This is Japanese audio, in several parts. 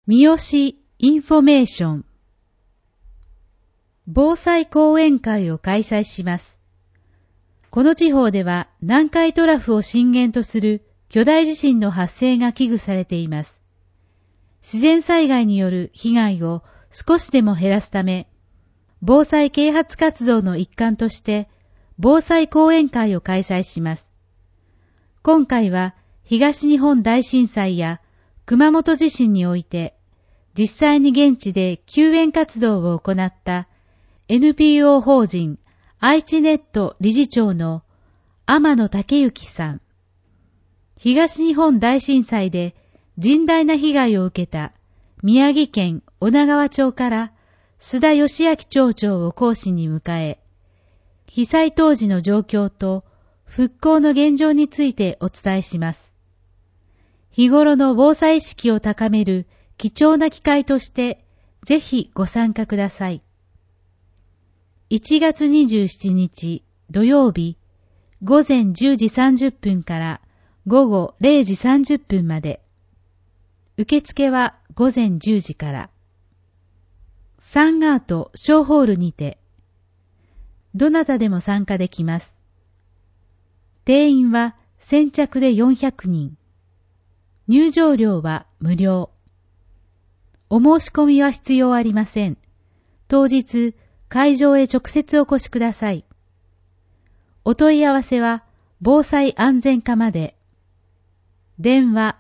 三好インフォメーション防災講演会を開催します。この地方では南海トラフを震源とする巨大地震の発生が危惧されています。自然災害による被害を少しでも減らすため、防災啓発活動の一環として防災講演会を開催します。今回は東日本大震災や熊本地震において実際に現地で救援活動を行った NPO 法人愛知ネット理事長の天野武之さん、東日本大震災で甚大な被害を受けた宮城県女川町から須田義明町長を講師に迎え、被災当時の状況と復興の現状についてお伝えします。日頃の防災意識を高める貴重な機会として、ぜひご参加ください。1月27日土曜日、午前10時30分から午後0時30分まで。受付は午前10時から。サンアート小ホールにて。どなたでも参加できます。定員は先着で400人。入場料は無料。お申し込みは必要ありません。当日、会場へ直接お越しください。お問い合わせは防災安全課まで。電話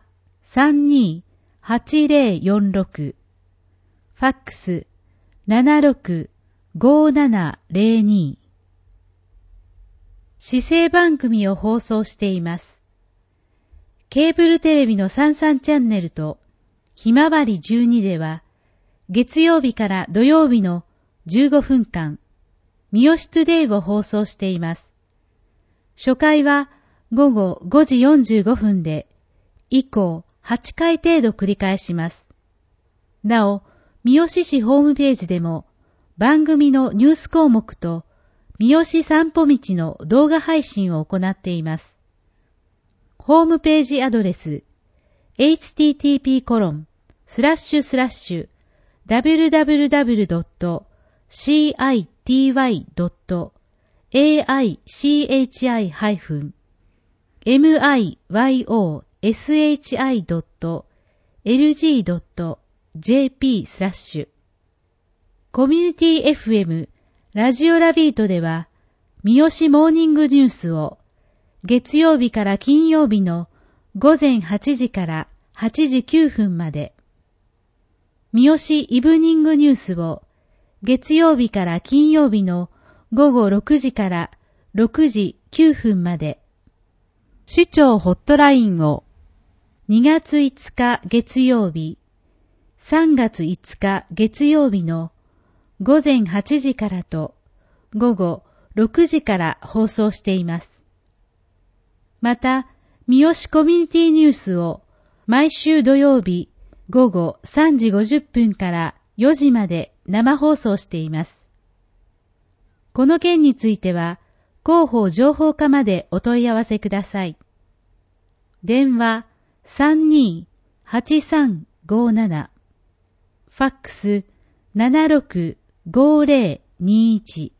32-8046。ファックス765702。市政番組を放送しています。ケーブルテレビの33チャンネルとひまわり12では、月曜日から土曜日の15分間、三好トゥデイを放送しています。初回は午後5時45分で、以降8回程度繰り返します。なお、三好市ホームページでも、番組のニュース項目と、三好散歩道の動画配信を行っています。ホームページアドレス、http://www.cityy.aichi.lg.jp/ コミュニティ FM ラジオラビートでは、三好モーニングニュースを月曜日から金曜日の午前8時から8時9分まで、三好イブニングニュースを月曜日から金曜日の午後6時から6時9分まで、市長ホットラインを2月5日月曜日、3月5日月曜日の午前8時からと午後6時から放送しています。また、三好コミュニティニュースを毎週土曜日午後3時50分から4時まで生放送しています。この件については、広報情報課までお問い合わせください。電話32-8357。ファックス765021。